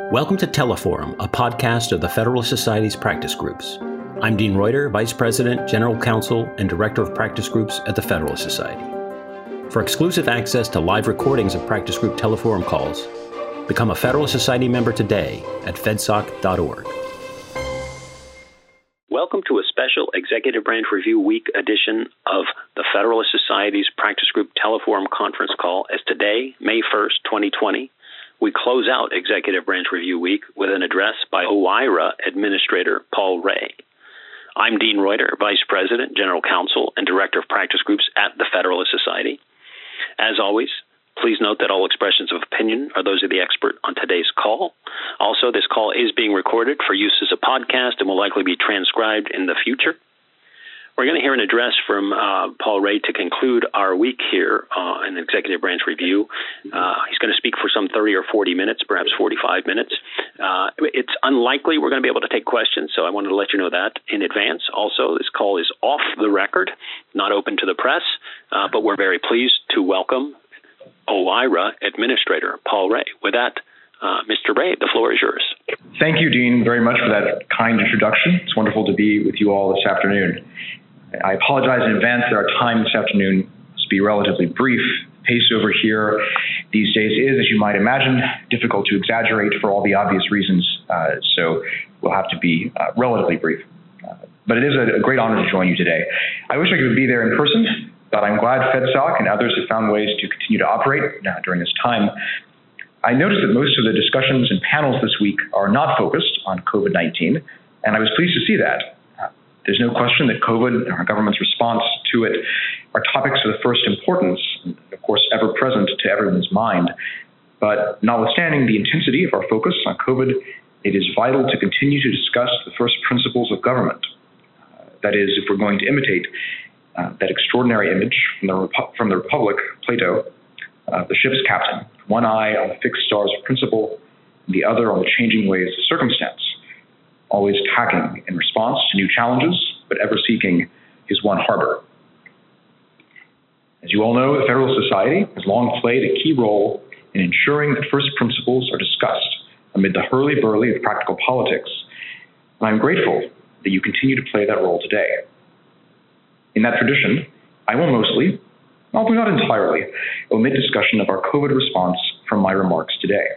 Welcome to Teleforum, a podcast of the Federalist Society's practice groups. I'm Dean Reuter, Vice President, General Counsel, and Director of Practice Groups at the Federalist Society. For exclusive access to live recordings of practice group Teleforum calls, become a Federalist Society member today at fedsoc.org. Welcome to a special Executive Branch Review Week edition of the Federalist Society's practice group Teleforum conference call, as today, May 1st, 2020, we close out Executive Branch Review Week with an address by OIRA Administrator Paul Ray. I'm Dean Reuter, Vice President, General Counsel, and Director of Practice Groups at the Federalist Society. As always, please note that all expressions of opinion are those of the expert on today's call. Also, this call is being recorded for use as a podcast and will likely be transcribed in the future. We're going to hear an address from Paul Ray to conclude our week here in the Executive Branch Review. He's going to speak for some 30 or 40 minutes, perhaps 45 minutes. It's unlikely we're going to be able to take questions, so I wanted to let you know that in advance. Also, this call is off the record, not open to the press, but we're very pleased to welcome OIRA Administrator Paul Ray. With that, Mr. Ray, the floor is yours. Thank you, Dean, very much for that kind introduction. It's wonderful to be with you all this afternoon. I apologize in advance that our time this afternoon must be relatively brief. Pace over here these days is, as you might imagine, difficult to exaggerate for all the obvious reasons, so we'll have to be relatively brief. But it is a great honor to join you today. I wish I could be there in person, but I'm glad FedSoc and others have found ways to continue to operate during this time. I noticed that most of the discussions and panels this week are not focused on COVID-19, and I was pleased to see that. There's no question that COVID and our government's response to it are topics of the first importance, and of course, ever present to everyone's mind. But notwithstanding the intensity of our focus on COVID, it is vital to continue to discuss the first principles of government. That is, if we're going to imitate that extraordinary image from the Republic, Plato, the ship's captain, one eye on the fixed stars of principle, and the other on the changing ways of circumstance, always tacking in response to new challenges, but ever seeking his one harbor. As you all know, the Federalist Society has long played a key role in ensuring that first principles are discussed amid the hurly-burly of practical politics, and I'm grateful that you continue to play that role today. In that tradition, I will mostly, although not entirely, omit discussion of our COVID response from my remarks today.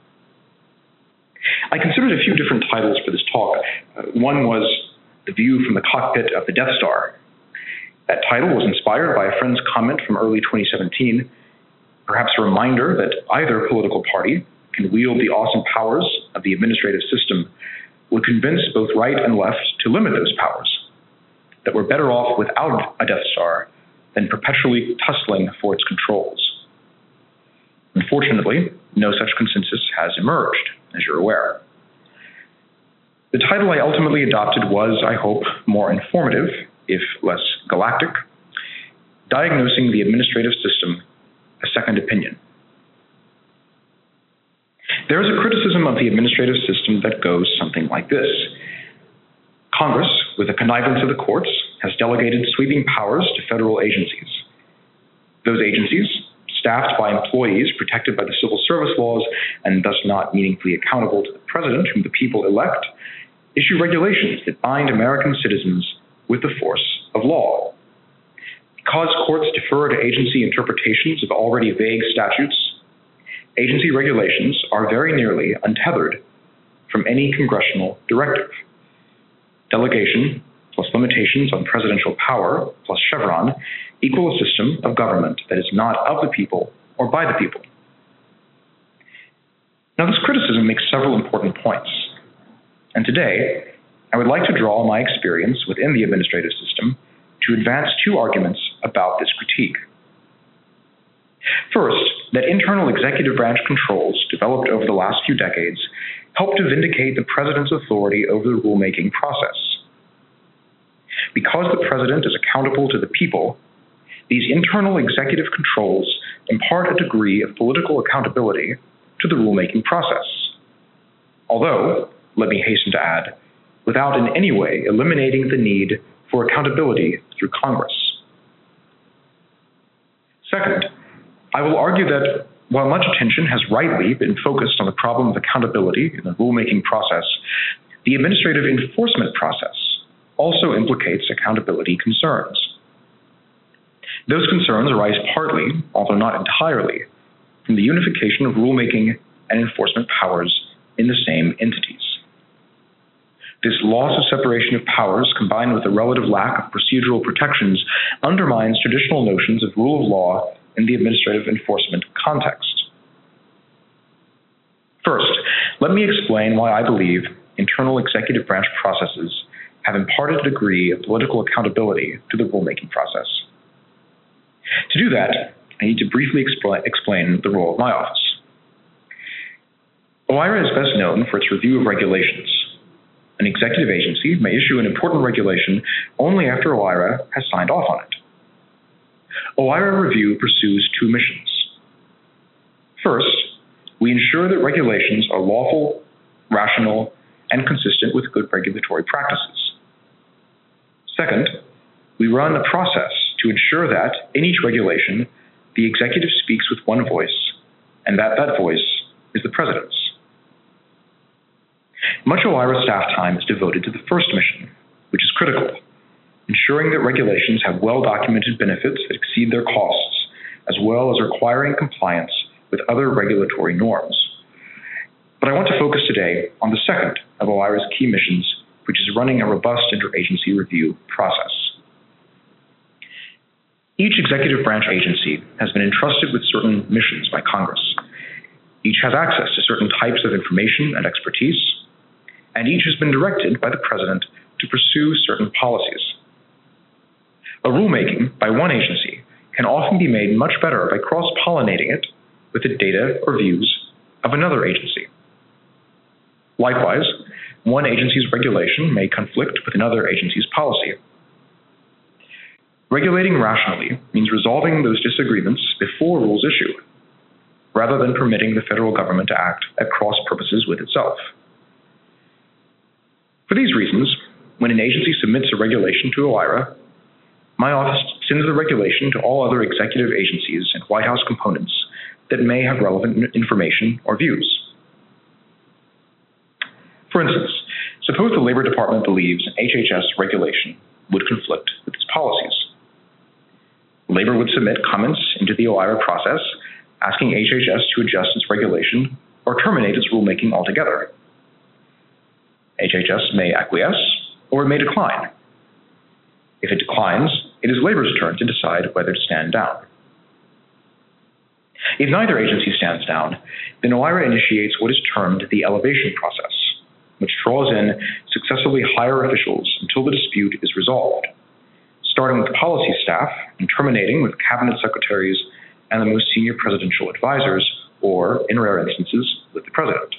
I considered a few different titles for this talk. One was The View from the Cockpit of the Death Star. That title was inspired by a friend's comment from early 2017, perhaps a reminder that either political party can wield the awesome powers of the administrative system would convince both right and left to limit those powers, that we're better off without a Death Star than perpetually tussling for its controls. Unfortunately, no such consensus has emerged, as you're aware. The title I ultimately adopted was, I hope, more informative, if less galactic, Diagnosing the Administrative System, a Second Opinion. There is a criticism of the administrative system that goes something like this. Congress, with the connivance of the courts, has delegated sweeping powers to federal agencies. Those agencies, staffed by employees protected by the civil service laws and thus not meaningfully accountable to the president whom the people elect, issue regulations that bind American citizens with the force of law. Because courts defer to agency interpretations of already vague statutes, agency regulations are very nearly untethered from any congressional directive. Delegation plus limitations on presidential power plus Chevron equal a system of government that is not of the people or by the people. Now, this criticism makes several important points. And today, I would like to draw on my experience within the administrative system to advance two arguments about this critique. First, that internal executive branch controls developed over the last few decades help to vindicate the president's authority over the rulemaking process. Because the president is accountable to the people, these internal executive controls impart a degree of political accountability to the rulemaking process. Although, let me hasten to add, without in any way eliminating the need for accountability through Congress. Second, I will argue that While much attention has rightly been focused on the problem of accountability in the rulemaking process, the administrative enforcement process also implicates accountability concerns. Those concerns arise partly, although not entirely, from the unification of rulemaking and enforcement powers in the same entities. This loss of separation of powers, combined with a relative lack of procedural protections, undermines traditional notions of rule of law in the administrative enforcement context. First, let me explain why I believe internal executive branch processes have imparted a degree of political accountability to the rulemaking process. To do that, I need to briefly explain the role of my office. OIRA is best known for its review of regulations. An executive agency may issue an important regulation only after OIRA has signed off on it. OIRA review pursues two missions. First, we ensure that regulations are lawful, rational, and consistent with good regulatory practices. Second, we run a process to ensure that, in each regulation, the executive speaks with one voice, and that voice is the president's. Much OIRA staff time is devoted to the first mission, which is critical, ensuring that regulations have well-documented benefits that exceed their costs, as well as requiring compliance with other regulatory norms. But I want to focus today on the second of OIRA's key missions, which is running a robust interagency review process. Each executive branch agency has been entrusted with certain missions by Congress. Each has access to certain types of information and expertise, and each has been directed by the President to pursue certain policies. A rulemaking by one agency can often be made much better by cross-pollinating it with the data or views of another agency. Likewise, one agency's regulation may conflict with another agency's policy. Regulating rationally means resolving those disagreements before rules issue, rather than permitting the federal government to act at cross purposes with itself. For these reasons, when an agency submits a regulation to OIRA, my office sends the regulation to all other executive agencies and White House components that may have relevant information or views. For instance, suppose the Labor Department believes an HHS regulation would conflict with its policies. Labor would submit comments into the OIRA process, asking HHS to adjust its regulation or terminate its rulemaking altogether. HHS may acquiesce or it may decline. If it declines, it is Labor's turn to decide whether to stand down. If neither agency stands down, then OIRA initiates what is termed the elevation process, which draws in successively higher officials until the dispute is resolved, starting with policy staff and terminating with cabinet secretaries and the most senior presidential advisors, or, in rare instances, with the president.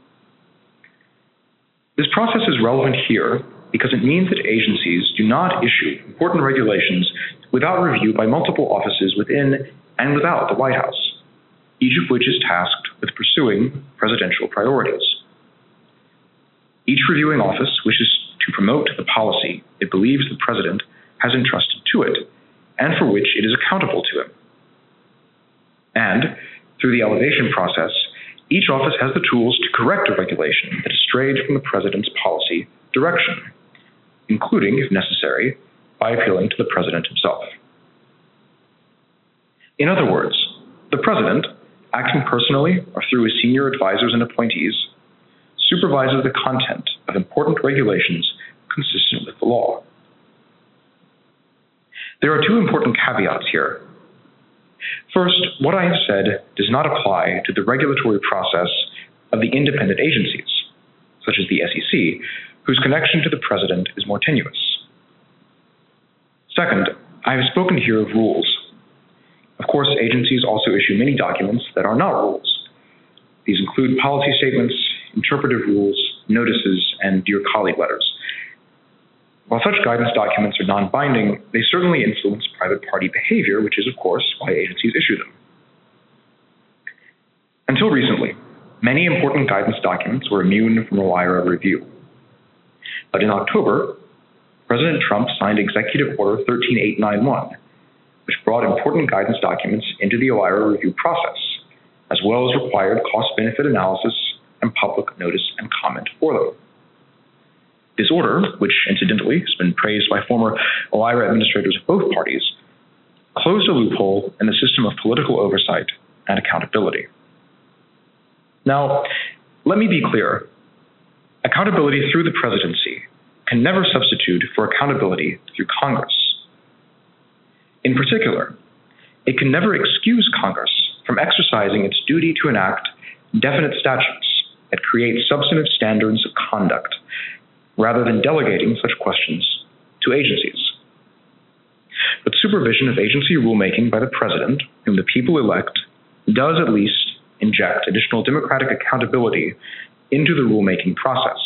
This process is relevant here because it means that agencies do not issue important regulations without review by multiple offices within and without the White House, each of which is tasked with pursuing presidential priorities. Each reviewing office wishes to promote the policy it believes the president has entrusted to it, and for which it is accountable to him. And, through the elevation process, each office has the tools to correct a regulation that has strayed from the president's policy direction, including, if necessary, by appealing to the president himself. In other words, the president, acting personally or through his senior advisors and appointees, supervises the content of important regulations consistent with the law. There are two important caveats here. First, what I have said does not apply to the regulatory process of the independent agencies, such as the SEC, whose connection to the president is more tenuous. Second, I have spoken here of rules. Of course, agencies also issue many documents that are not rules. These include policy statements, interpretive rules, notices, and dear colleague letters. While such guidance documents are non-binding, they certainly influence private party behavior, which is, of course, why agencies issue them. Until recently, many important guidance documents were immune from OIRA review. But in October, President Trump signed Executive Order 13891, which brought important guidance documents into the OIRA review process, as well as required cost-benefit analysis and public notice and comment for them. This order, which incidentally has been praised by former OIRA administrators of both parties, closed a loophole in the system of political oversight and accountability. Now, let me be clear. Accountability through the presidency can never substitute for accountability through Congress. In particular, it can never excuse Congress from exercising its duty to enact definite statutes that create substantive standards of conduct, rather than delegating such questions to agencies. But supervision of agency rulemaking by the president, whom the people elect, does at least inject additional democratic accountability into the rulemaking process.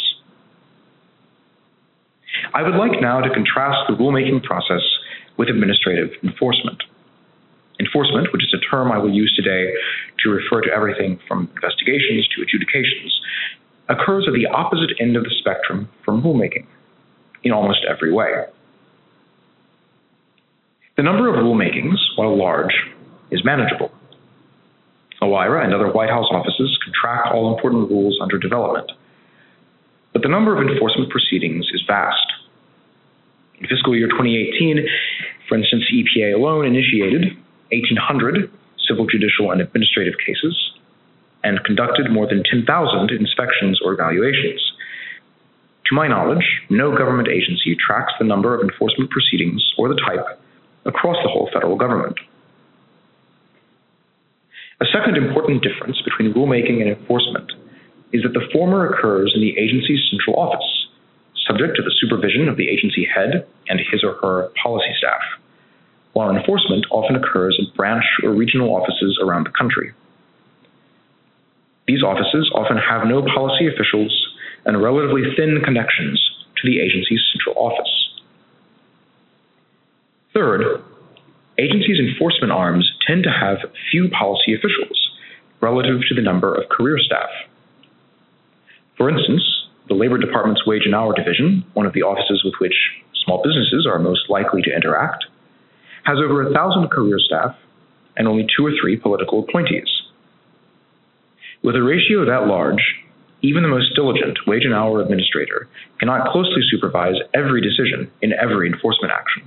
I would like now to contrast the rulemaking process with administrative enforcement. Enforcement, which is a term I will use today to refer to everything from investigations to adjudications, occurs at the opposite end of the spectrum from rulemaking, in almost every way. The number of rulemakings, while large, is manageable. OIRA and other White House offices can track all important rules under development. But the number of enforcement proceedings is vast. In fiscal year 2018, for instance, EPA alone initiated 1,800 civil, judicial, and administrative cases and conducted more than 10,000 inspections or evaluations. To my knowledge, no government agency tracks the number of enforcement proceedings or the type across the whole federal government. A second important difference between rulemaking and enforcement is that the former occurs in the agency's central office, subject to the supervision of the agency head and his or her policy staff, while enforcement often occurs in branch or regional offices around the country. These offices often have no policy officials and relatively thin connections to the agency's central office. Third, agencies' enforcement arms tend to have few policy officials relative to the number of career staff. For instance, the Labor Department's Wage and Hour Division, one of the offices with which small businesses are most likely to interact, has over 1,000 career staff and only 2 or 3 political appointees. With a ratio that large, even the most diligent wage and hour administrator cannot closely supervise every decision in every enforcement action.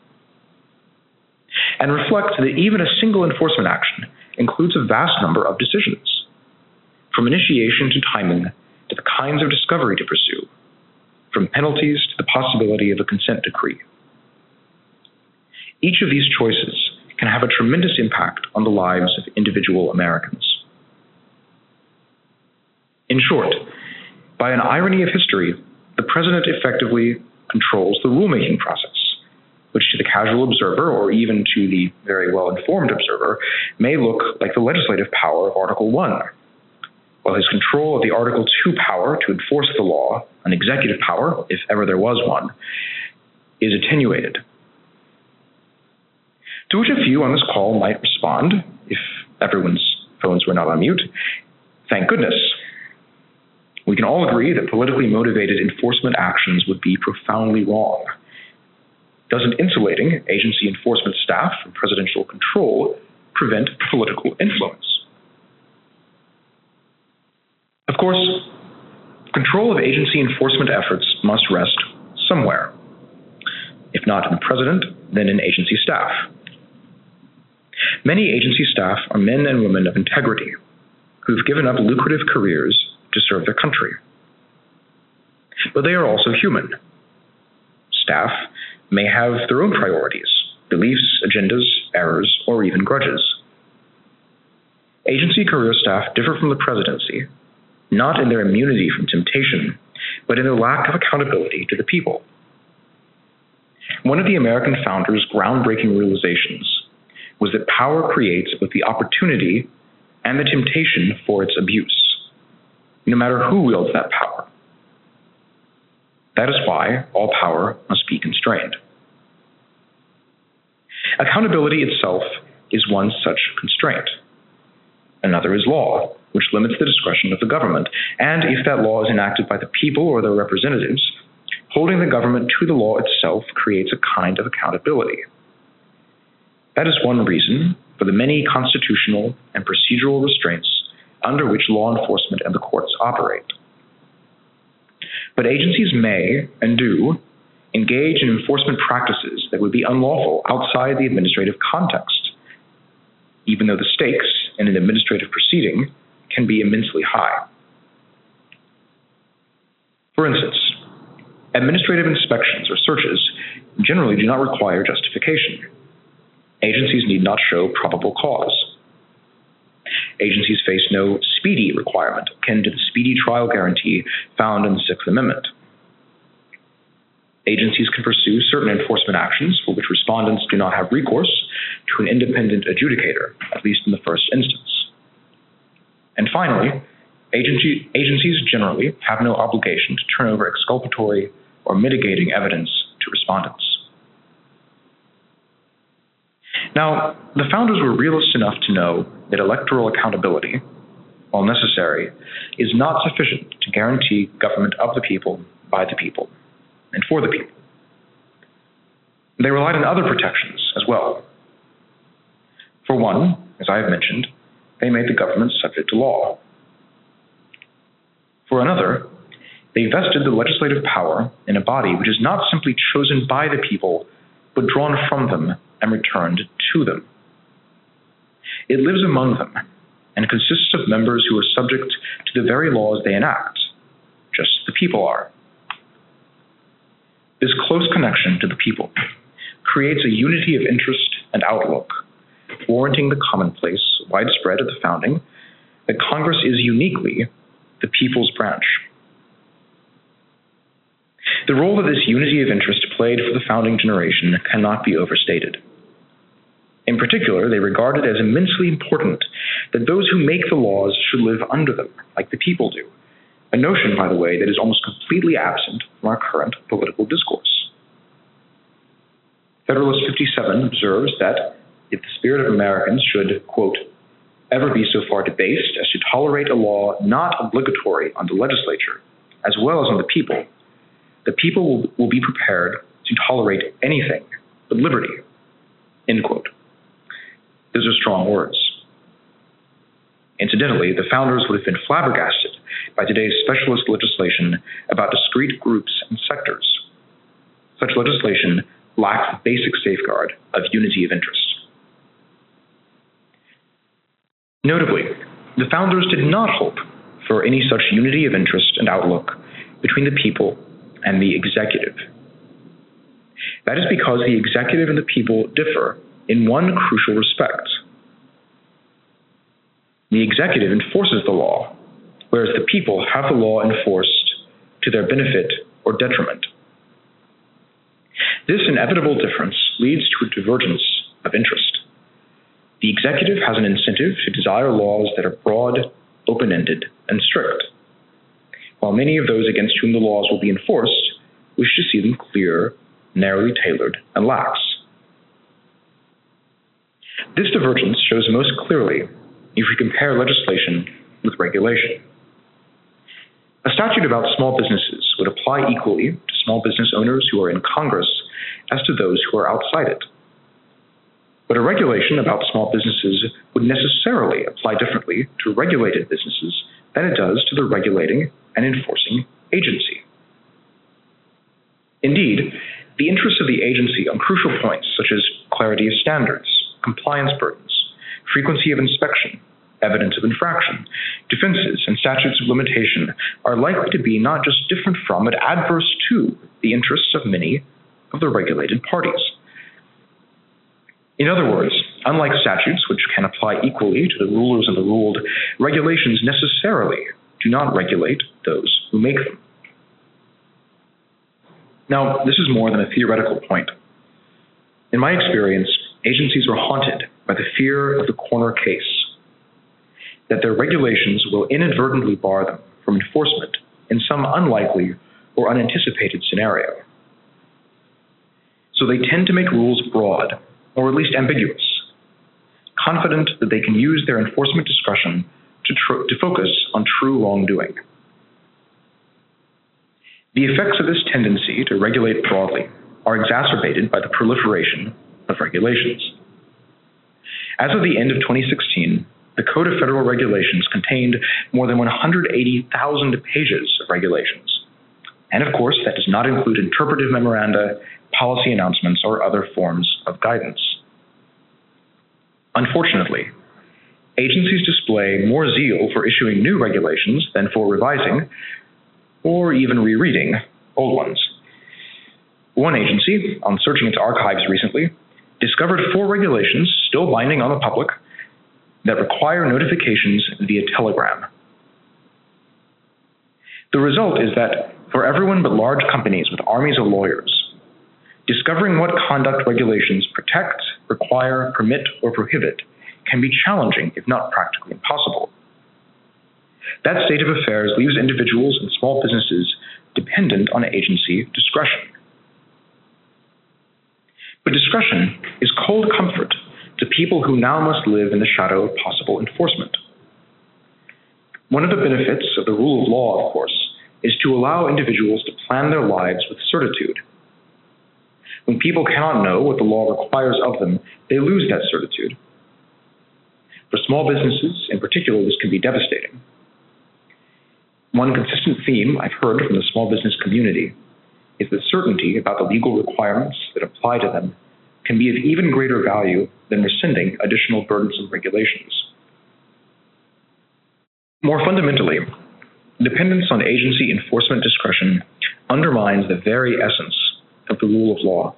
And reflect that even a single enforcement action includes a vast number of decisions, from initiation to timing to the kinds of discovery to pursue, from penalties to the possibility of a consent decree. Each of these choices can have a tremendous impact on the lives of individual Americans. In short, by an irony of history, the president effectively controls the rulemaking process, which to the casual observer or even to the very well-informed observer may look like the legislative power of Article 1, while his control of the Article 2 power to enforce the law, an executive power, if ever there was one, is attenuated. To which a few on this call might respond, if everyone's phones were not on mute, thank goodness. We can all agree that politically motivated enforcement actions would be profoundly wrong. Doesn't insulating agency enforcement staff from presidential control prevent political influence? Of course, control of agency enforcement efforts must rest somewhere. If not in the president, then in agency staff. Many agency staff are men and women of integrity who've given up lucrative careers to serve their country. But they are also human. Staff may have their own priorities, beliefs, agendas, errors, or even grudges. Agency career staff differ from the presidency, not in their immunity from temptation, but in their lack of accountability to the people. One of the American founders' groundbreaking realizations was that power creates both the opportunity and the temptation for its abuse, no matter who wields that power. That is why all power must be constrained. Accountability itself is one such constraint. Another is law, which limits the discretion of the government, and if that law is enacted by the people or their representatives, holding the government to the law itself creates a kind of accountability. That is one reason for the many constitutional and procedural restraints under which law enforcement and the courts operate. But agencies may, and do, engage in enforcement practices that would be unlawful outside the administrative context, even though the stakes in an administrative proceeding can be immensely high. For instance, administrative inspections or searches generally do not require justification. Agencies need not show probable cause. Agencies face no speedy requirement akin to the speedy trial guarantee found in the Sixth Amendment. Agencies can pursue certain enforcement actions for which respondents do not have recourse to an independent adjudicator, at least in the first instance. And finally, agencies generally have no obligation to turn over exculpatory or mitigating evidence to respondents. Now, the founders were realists enough to know that electoral accountability, while necessary, is not sufficient to guarantee government of the people, by the people, and for the people. They relied on other protections as well. For one, as I have mentioned, they made the government subject to law. For another, they vested the legislative power in a body which is not simply chosen by the people, but drawn from them and returned to them. It lives among them and consists of members who are subject to the very laws they enact, just as the people are. This close connection to the people creates a unity of interest and outlook, warranting the commonplace, widespread at the founding, that Congress is uniquely the people's branch. The role that this unity of interest played for the founding generation cannot be overstated. In particular, they regarded as immensely important that those who make the laws should live under them, like the people do, a notion, by the way, that is almost completely absent from our current political discourse. Federalist 57 observes that if the spirit of Americans should, quote, ever be so far debased as to tolerate a law not obligatory on the legislature, as well as on the people will be prepared to tolerate anything but liberty, end quote. Those are strong words. Incidentally, the founders would have been flabbergasted by today's specialist legislation about discrete groups and sectors. Such legislation lacks the basic safeguard of unity of interest. Notably, the founders did not hope for any such unity of interest and outlook between the people and the executive. That is because the executive and the people differ in one crucial respect. The executive enforces the law, whereas the people have the law enforced to their benefit or detriment. This inevitable difference leads to a divergence of interest. The executive has an incentive to desire laws that are broad, open-ended, and strict, while many of those against whom the laws will be enforced wish to see them clear, narrowly tailored, and lax. This divergence shows most clearly if we compare legislation with regulation. A statute about small businesses would apply equally to small business owners who are in Congress as to those who are outside it. But a regulation about small businesses would necessarily apply differently to regulated businesses than it does to the regulating and enforcing agency. Indeed, the interests of the agency on crucial points such as clarity of standards, compliance burdens, frequency of inspection, evidence of infraction, defenses, and statutes of limitation are likely to be not just different from, but adverse to the interests of many of the regulated parties. In other words, unlike statutes which can apply equally to the rulers and the ruled, regulations necessarily do not regulate those who make them. Now, this is more than a theoretical point. In my experience, agencies were haunted by the fear of the corner case, that their regulations will inadvertently bar them from enforcement in some unlikely or unanticipated scenario. So they tend to make rules broad, or at least ambiguous, confident that they can use their enforcement discretion to focus on true wrongdoing. The effects of this tendency to regulate broadly are exacerbated by the proliferation of regulations. As of the end of 2016, the Code of Federal Regulations contained more than 180,000 pages of regulations. And of course, that does not include interpretive memoranda, policy announcements, or other forms of guidance. Unfortunately, agencies display more zeal for issuing new regulations than for revising or even rereading old ones. One agency, on searching its archives recently, discovered 4 regulations still binding on the public that require notifications via telegram. The result is that for everyone but large companies with armies of lawyers, discovering what conduct regulations protect, require, permit, or prohibit can be challenging, if not practically impossible. That state of affairs leaves individuals and small businesses dependent on agency discretion. But discretion is cold comfort to people who now must live in the shadow of possible enforcement. One of the benefits of the rule of law, of course, is to allow individuals to plan their lives with certitude. When people cannot know what the law requires of them, they lose that certitude. For small businesses, in particular, this can be devastating. One consistent theme I've heard from the small business community is that certainty about the legal requirements that apply to them can be of even greater value than rescinding additional burdensome regulations. More fundamentally, dependence on agency enforcement discretion undermines the very essence of the rule of law.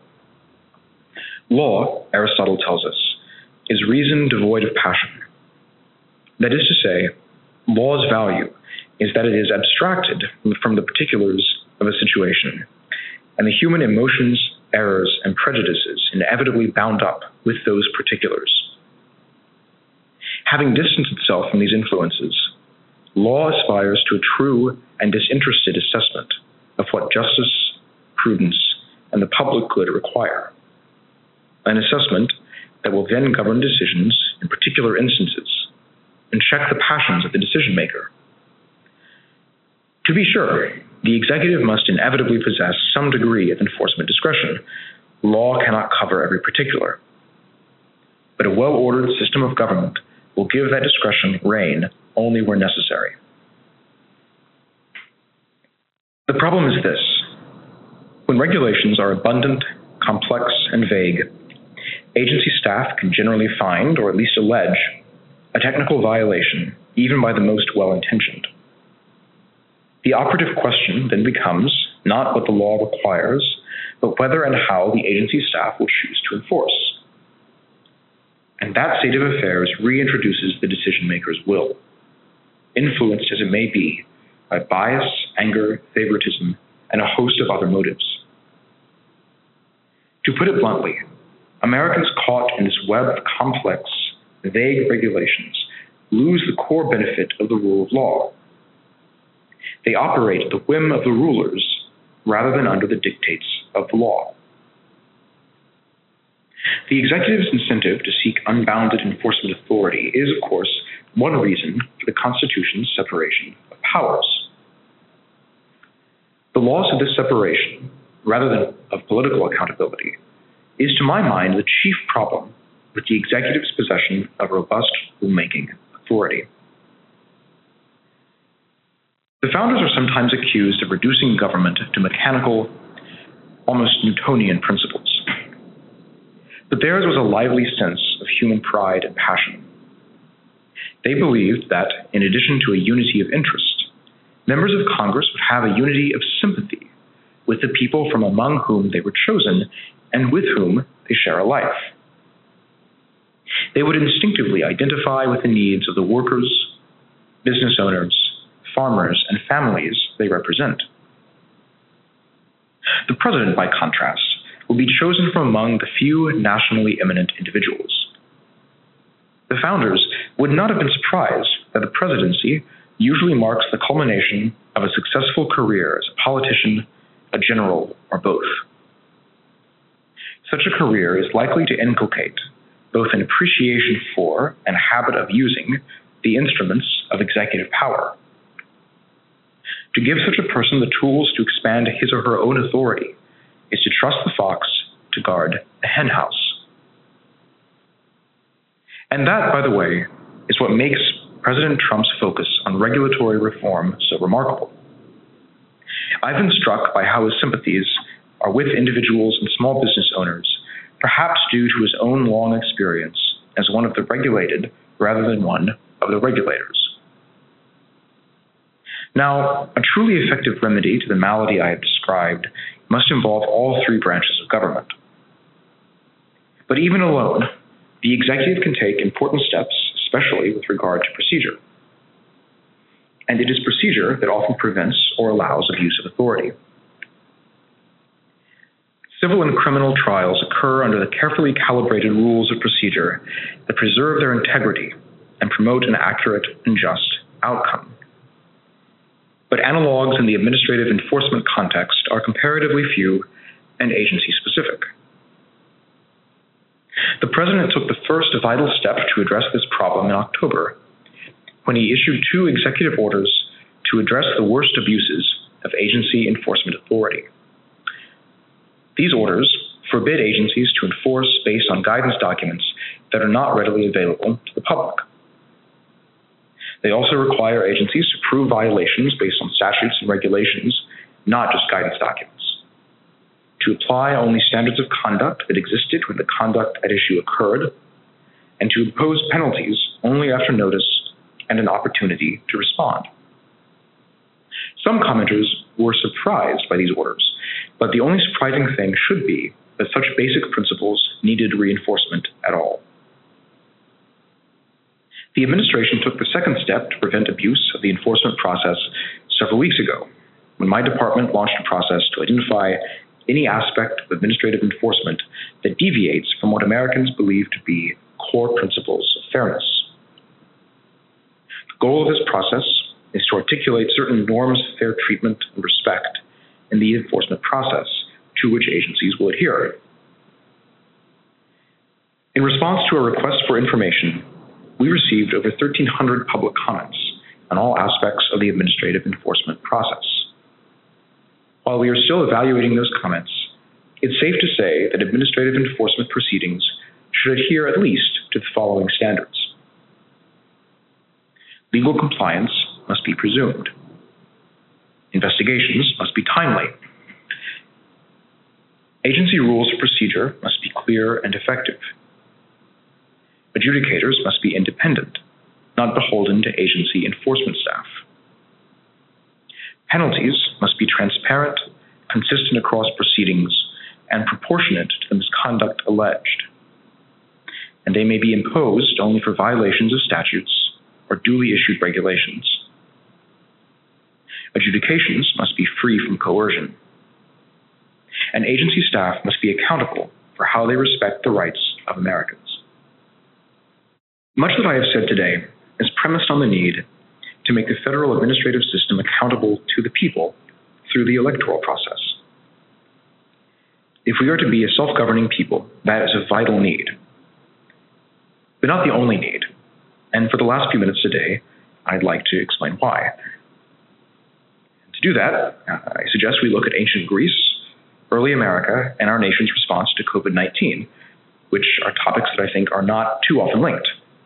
Law, Aristotle tells us, is reason devoid of passion. That is to say, law's value is that it is abstracted from the particulars of a situation, and the human emotions, errors, and prejudices inevitably bound up with those particulars. Having distanced itself from these influences, law aspires to a true and disinterested assessment of what justice, prudence, and the public good require, an assessment that will then govern decisions in particular instances and check the passions of the decision maker. To be sure, the executive must inevitably possess some degree of enforcement discretion. Law cannot cover every particular. But a well-ordered system of government will give that discretion rein only where necessary. The problem is this. When regulations are abundant, complex, and vague, agency staff can generally find, or at least allege, a technical violation, even by the most well-intentioned. The operative question then becomes not what the law requires, but whether and how the agency staff will choose to enforce. And that state of affairs reintroduces the decision-maker's will, influenced as it may be by bias, anger, favoritism, and a host of other motives. To put it bluntly, Americans caught in this web of complex, vague regulations lose the core benefit of the rule of law. They operate at the whim of the rulers rather than under the dictates of the law. The executive's incentive to seek unbounded enforcement authority is, of course, one reason for the Constitution's separation of powers. The loss of this separation, rather than of political accountability, is to my mind the chief problem with the executive's possession of robust rulemaking authority. The founders are sometimes accused of reducing government to mechanical, almost Newtonian principles. But theirs was a lively sense of human pride and passion. They believed that, in addition to a unity of interest, members of Congress would have a unity of sympathy with the people from among whom they were chosen and with whom they share a life. They would instinctively identify with the needs of the workers, business owners, farmers, and families they represent. The president, by contrast, will be chosen from among the few nationally eminent individuals. The founders would not have been surprised that the presidency usually marks the culmination of a successful career as a politician, a general, or both. Such a career is likely to inculcate both an appreciation for and habit of using the instruments of executive power. To give such a person the tools to expand his or her own authority is to trust the fox to guard the henhouse. And that, by the way, is what makes President Trump's focus on regulatory reform so remarkable. I've been struck by how his sympathies are with individuals and small business owners, perhaps due to his own long experience as one of the regulated rather than one of the regulators. Now, a truly effective remedy to the malady I have described must involve all three branches of government. But even alone, the executive can take important steps, especially with regard to procedure. And it is procedure that often prevents or allows abuse of authority. Civil and criminal trials occur under the carefully calibrated rules of procedure that preserve their integrity and promote an accurate and just outcome. But analogs in the administrative enforcement context are comparatively few and agency-specific. The President took the first vital step to address this problem in October, when he issued 2 executive orders to address the worst abuses of agency enforcement authority. These orders forbid agencies to enforce based on guidance documents that are not readily available to the public. They also require agencies to prove violations based on statutes and regulations, not just guidance documents. To apply only standards of conduct that existed when the conduct at issue occurred, and to impose penalties only after notice and an opportunity to respond. Some commenters were surprised by these orders, but the only surprising thing should be that such basic principles needed reinforcement at all. The administration took the second step to prevent abuse of the enforcement process several weeks ago, when my department launched a process to identify any aspect of administrative enforcement that deviates from what Americans believe to be core principles of fairness. The goal of this process is to articulate certain norms of fair treatment and respect in the enforcement process to which agencies will adhere. In response to a request for information, we received over 1,300 public comments on all aspects of the administrative enforcement process. While we are still evaluating those comments, it's safe to say that administrative enforcement proceedings should adhere at least to the following standards. Legal compliance must be presumed. Investigations must be timely. Agency rules of procedure must be clear and effective. Adjudicators must be independent, not beholden to agency enforcement staff. Penalties must be transparent, consistent across proceedings, and proportionate to the misconduct alleged. And they may be imposed only for violations of statutes or duly issued regulations. Adjudications must be free from coercion. And agency staff must be accountable for how they respect the rights of Americans. Much that I have said today is premised on the need to make the federal administrative system accountable to the people through the electoral process. If we are to be a self-governing people, that is a vital need, but not the only need. And for the last few minutes today, I'd like to explain why. To do that, I suggest we look at ancient Greece, early America, and our nation's response to COVID-19, which are topics that I think are not too often linked.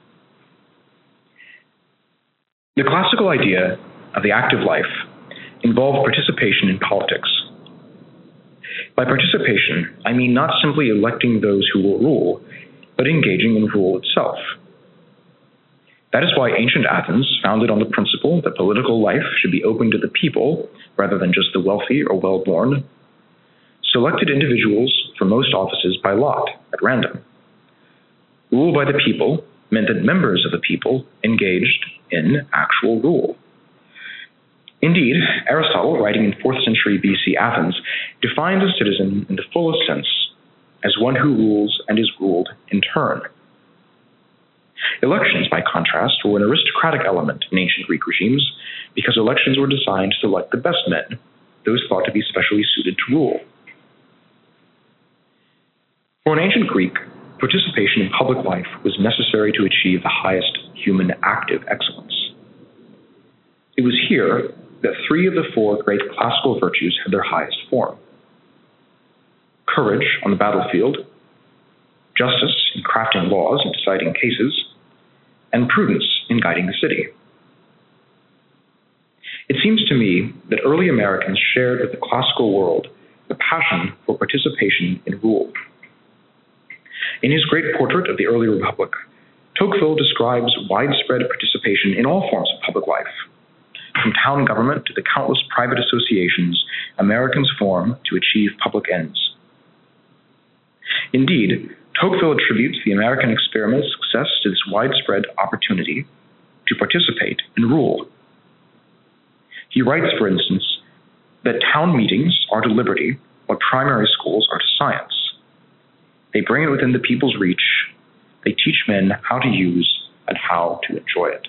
The classical idea of the active life involved participation in politics. By participation, I mean not simply electing those who will rule, but engaging in rule itself. That is why ancient Athens, founded on the principle that political life should be open to the people rather than just the wealthy or well-born, selected individuals for most offices by lot, at random. Rule by the people meant that members of the people engaged in actual rule. Indeed, Aristotle, writing in 4th century BC Athens, defined a citizen in the fullest sense as one who rules and is ruled in turn. Elections, by contrast, were an aristocratic element in ancient Greek regimes because elections were designed to select the best men, those thought to be specially suited to rule. For an ancient Greek, participation in public life was necessary to achieve the highest human active excellence. It was here that 3 of the 4 great classical virtues had their highest form: courage on the battlefield, justice in crafting laws and deciding cases, and prudence in guiding the city. It seems to me that early Americans shared with the classical world the passion for participation in rule. In his great portrait of the early republic, Tocqueville describes widespread participation in all forms of public life, from town government to the countless private associations Americans form to achieve public ends. Indeed, Tocqueville attributes the American experiment's success to this widespread opportunity to participate in rule. He writes, for instance, that town meetings are to liberty what primary schools are to science. They bring it within the people's reach. They teach men how to use and how to enjoy it.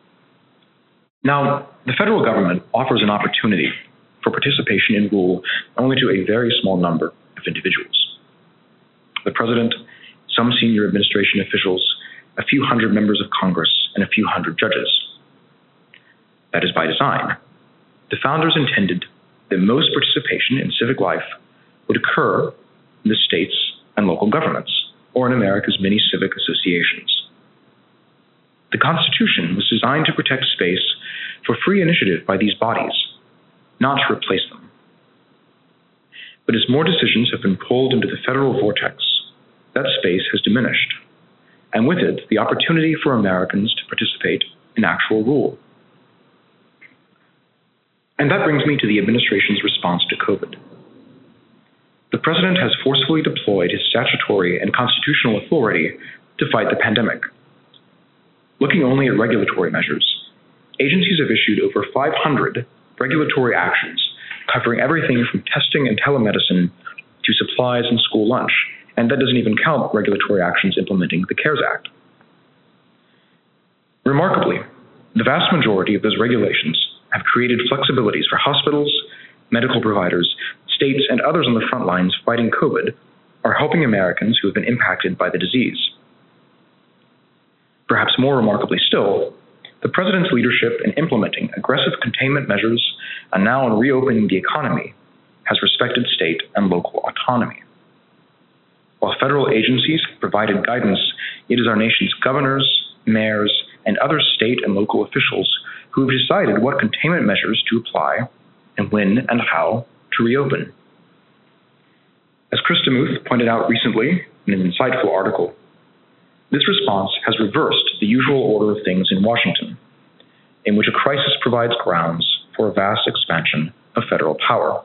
Now, the federal government offers an opportunity for participation in rule only to a very small number of individuals. The president, some senior administration officials, a few hundred members of Congress, and a few hundred judges. That is by design. The founders intended that most participation in civic life would occur in the states and local governments, or in America's many civic associations. The Constitution was designed to protect space for free initiative by these bodies, not to replace them. But as more decisions have been pulled into the federal vortex, that space has diminished, and with it, the opportunity for Americans to participate in actual rule. And that brings me to the administration's response to COVID. The president has forcefully deployed his statutory and constitutional authority to fight the pandemic. Looking only at regulatory measures, agencies have issued over 500 regulatory actions covering everything from testing and telemedicine to supplies and school lunch, and that doesn't even count regulatory actions implementing the CARES Act. Remarkably, the vast majority of those regulations have created flexibilities for hospitals, medical providers, states, and others on the front lines fighting COVID are helping Americans who have been impacted by the disease. Perhaps more remarkably still, the president's leadership in implementing aggressive containment measures and now in reopening the economy has respected state and local autonomy. While federal agencies have provided guidance, it is our nation's governors, mayors, and other state and local officials who have decided what containment measures to apply and when and how to reopen. As Chris DeMuth pointed out recently in an insightful article, this response has reversed the usual order of things in Washington, in which a crisis provides grounds for a vast expansion of federal power.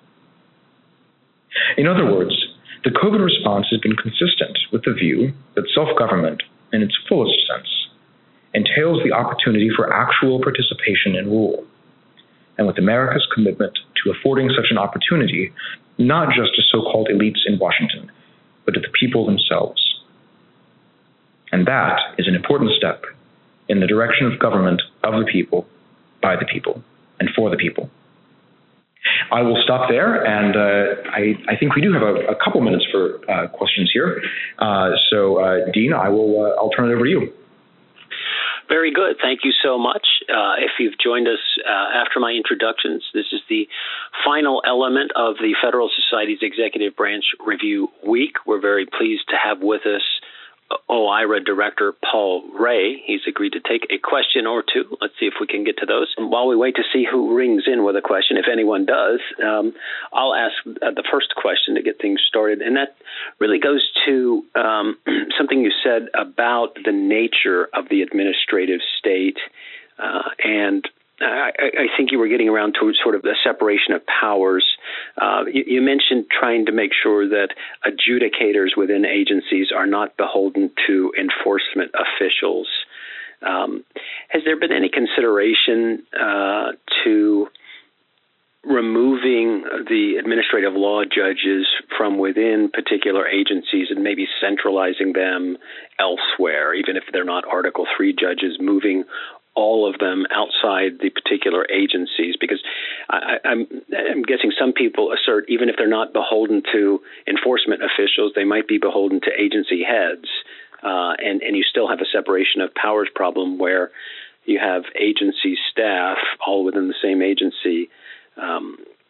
In other words, the COVID response has been consistent with the view that self-government, in its fullest sense, entails the opportunity for actual participation in rule, and with America's commitment to affording such an opportunity, not just to so-called elites in Washington, but to the people themselves. And that is an important step in the direction of government of the people, by the people, and for the people. I will stop there, and I think we do have a couple minutes for questions here. So, Dean, I'll turn it over to you. Very good. Thank you so much. If you've joined us after my introductions, this is the final element of the Federal Society's Executive Branch Review Week. We're very pleased to have with us OIRA Director Paul Ray. He's agreed to take a question or two. Let's see if we can get to those. And while we wait to see who rings in with a question, if anyone does, I'll ask the first question to get things started. And that really goes to something you said about the nature of the administrative state. And I think you were getting around to sort of the separation of powers. You mentioned trying to make sure that adjudicators within agencies are not beholden to enforcement officials. Has there been any consideration to removing the administrative law judges from within particular agencies and maybe centralizing them elsewhere, even if they're not Article III judges, moving all of them outside the particular agencies? Because I'm guessing some people assert even if they're not beholden to enforcement officials, they might be beholden to agency heads. And you still have a separation of powers problem where you have agency staff all within the same agency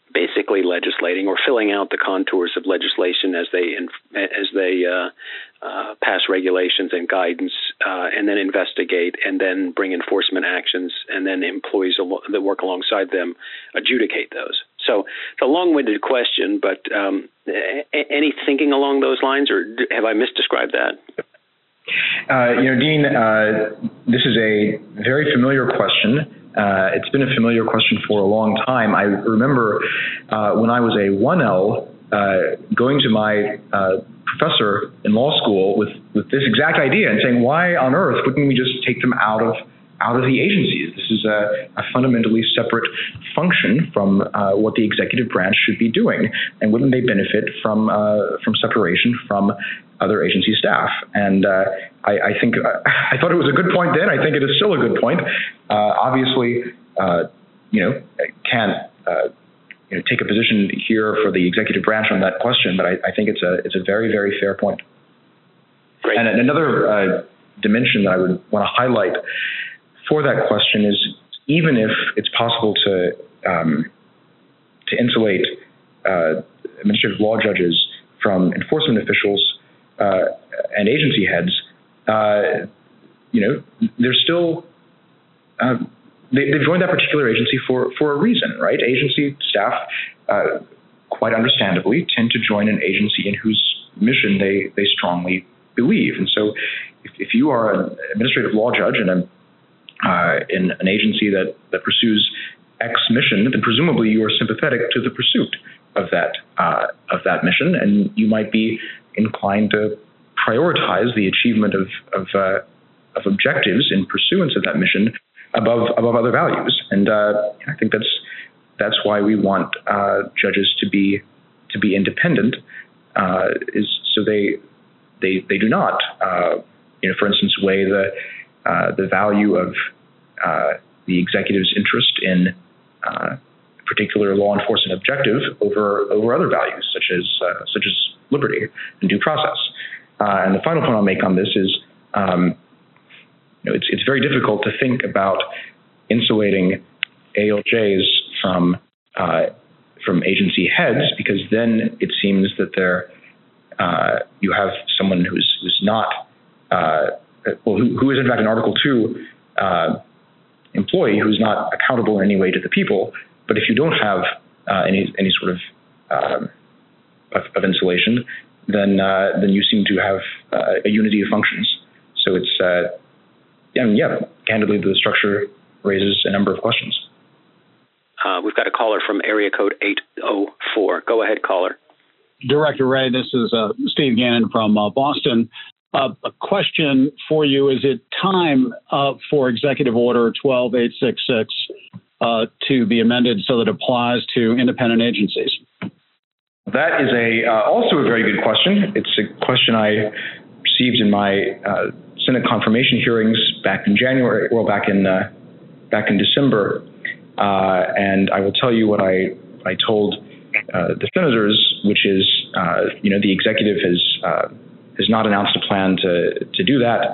basically legislating or filling out the contours of legislation as they pass regulations and guidance, and then investigate, and then bring enforcement actions, and then employees that work alongside them adjudicate those. So it's a long-winded question, but any thinking along those lines, or have I misdescribed that? Dean, this is a very familiar question. It's been a familiar question for a long time. I remember when I was a 1L going to my professor in law school with this exact idea and saying, why on earth wouldn't we just take them out of the agencies? This is a fundamentally separate function from what the executive branch should be doing, and wouldn't they benefit from separation from other agency staff? And I think I thought it was a good point then. I think it is still a good point. Obviously, can't take a position here for the executive branch on that question, but I think it's a very, very fair point. Great. And another dimension that I would want to highlight for that question is, even if it's possible to insulate administrative law judges from enforcement officials and agency heads, they're still they've joined that particular agency for a reason, right? Agency staff, quite understandably, tend to join an agency in whose mission they strongly believe. And so, if you are an administrative law judge in an agency that pursues X mission, then presumably you are sympathetic to the pursuit of that mission, and you might be inclined to prioritize the achievement of objectives in pursuance of that mission above other values. And I think that's why we want judges to be independent, is so they do not, for instance, weigh the value of the executive's interest in particular law enforcement objective over other values, such as liberty and due process. And the final point I'll make on this is, it's very difficult to think about insulating ALJs from agency heads, because then it seems that you have someone who's not who is in fact an Article 2 employee who's not accountable in any way to the people. But if you don't have any sort of insulation, then you seem to have a unity of functions. So it's candidly, the structure raises a number of questions. We've got a caller from area code 804. Go ahead, caller. Director Wray, this is Steve Gannon from Boston. A question for you: is it time for Executive Order 12866 to be amended so that it applies to independent agencies? That is also a very good question. It's a question I received in my Senate confirmation hearings back in January, back in December, and I will tell you what I told the senators, which is, the executive has not announced a plan to do that.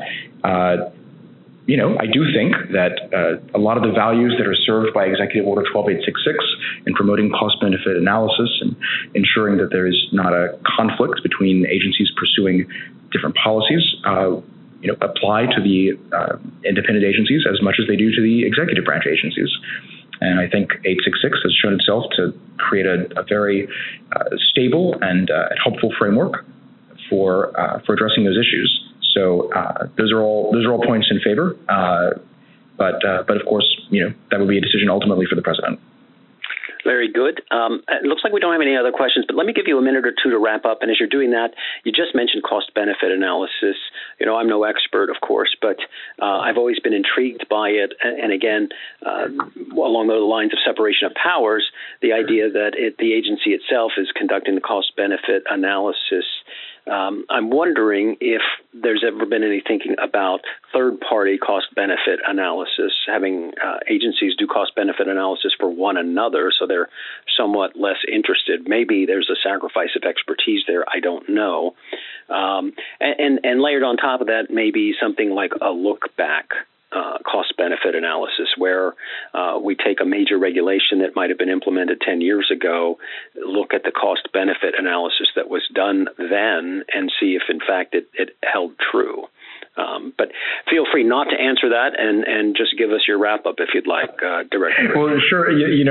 I do think that a lot of the values that are served by Executive Order 12866 in promoting cost-benefit analysis and ensuring that there is not a conflict between agencies pursuing different policies, apply to the independent agencies as much as they do to the executive branch agencies. And I think 866 has shown itself to create a very stable and helpful framework for addressing those issues. So those are all points in favor. But of course, that would be a decision ultimately for the president. Very good. It looks like we don't have any other questions, but let me give you a minute or two to wrap up. And as you're doing that, you just mentioned cost-benefit analysis. I'm no expert, of course, but I've always been intrigued by it. And again, along the lines of separation of powers, the idea that the agency itself is conducting the cost-benefit analysis. I'm wondering if there's ever been any thinking about third-party cost-benefit analysis, having agencies do cost-benefit analysis for one another so they're somewhat less interested. Maybe there's a sacrifice of expertise there. I don't know. And layered on top of that, maybe something like a look back cost-benefit analysis, where we take a major regulation that might have been implemented 10 years ago, look at the cost-benefit analysis that was done then, and see if, in fact, it held true. But feel free not to answer that, and just give us your wrap-up if you'd like, Director. Well, sure.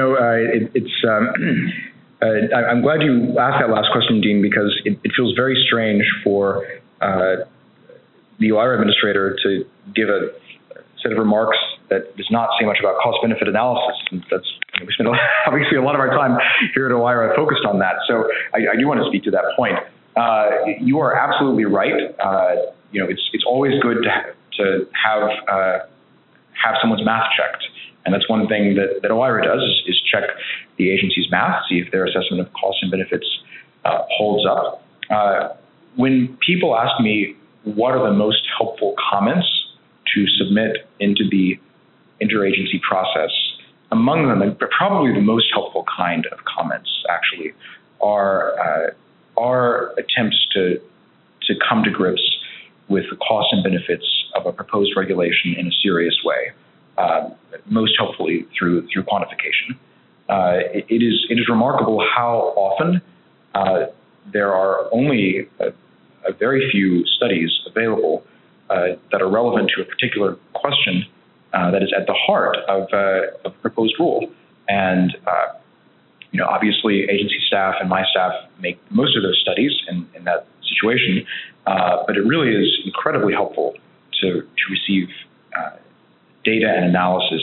I'm glad you asked that last question, Dean, because it feels very strange for the OIRA administrator to give a set of remarks that does not say much about cost-benefit analysis. And we spend obviously a lot of our time here at OIRA focused on that. So I do want to speak to that point. You are absolutely right. It's always good to have someone's math checked. And that's one thing that OIRA does is check the agency's math, see if their assessment of costs and benefits holds up. When people ask me what are the most helpful comments to submit into the interagency process, among them, and probably the most helpful kind of comments actually, are attempts to come to grips with the costs and benefits of a proposed regulation in a serious way. Most helpfully through quantification. It is remarkable how often there are only a very few studies available that are relevant to a particular question that is at the heart of a proposed rule. And obviously, agency staff and my staff make most of those studies in that situation, but it really is incredibly helpful to receive data and analysis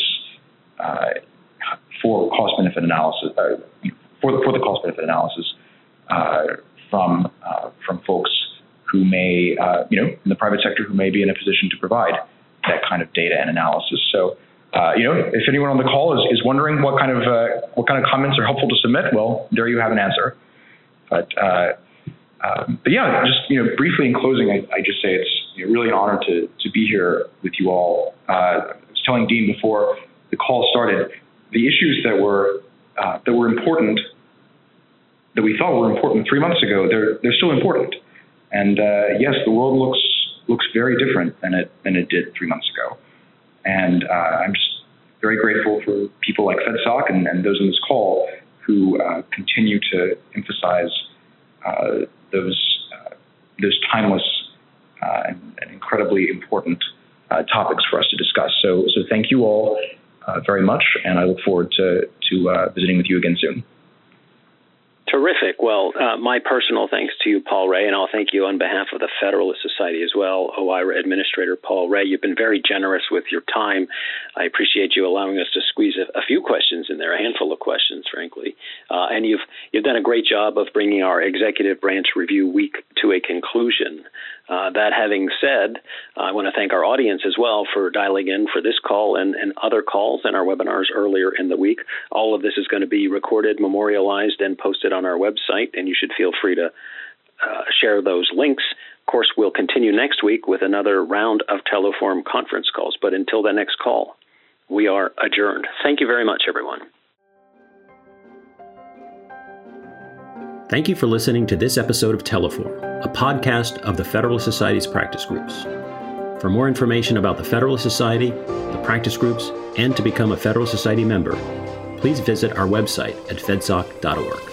for cost-benefit analysis, for the cost-benefit analysis from folks who may, in the private sector, who may be in a position to provide that kind of data and analysis. So, if anyone on the call is wondering what kind of comments are helpful to submit, well, there you have an answer. But yeah, just briefly in closing, I just say it's really an honor to be here with you all. I was telling Dean before the call started, the issues that were important, that we thought were important 3 months ago, they're still important. And yes, the world looks very different than it did 3 months ago. And I'm just very grateful for people like FedSoc and those on this call who continue to emphasize those timeless and incredibly important topics for us to discuss. So thank you all very much, and I look forward to visiting with you again soon. Terrific. Well, my personal thanks to you, Paul Ray, and I'll thank you on behalf of the Federalist Society as well, OIRA Administrator Paul Ray. You've been very generous with your time. I appreciate you allowing us to squeeze a few questions in there, a handful of questions, frankly. And you've done a great job of bringing our Executive Branch Review Week to a conclusion. That having said, I want to thank our audience as well for dialing in for this call and other calls and our webinars earlier in the week. All of this is going to be recorded, memorialized, and posted on our website, and you should feel free to share those links. Of course, we'll continue next week with another round of Teleform conference calls. But until the next call, we are adjourned. Thank you very much, everyone. Thank you for listening to this episode of Teleform, a podcast of the Federalist Society's practice groups. For more information about the Federalist Society, the practice groups, and to become a Federalist Society member, please visit our website at fedsoc.org.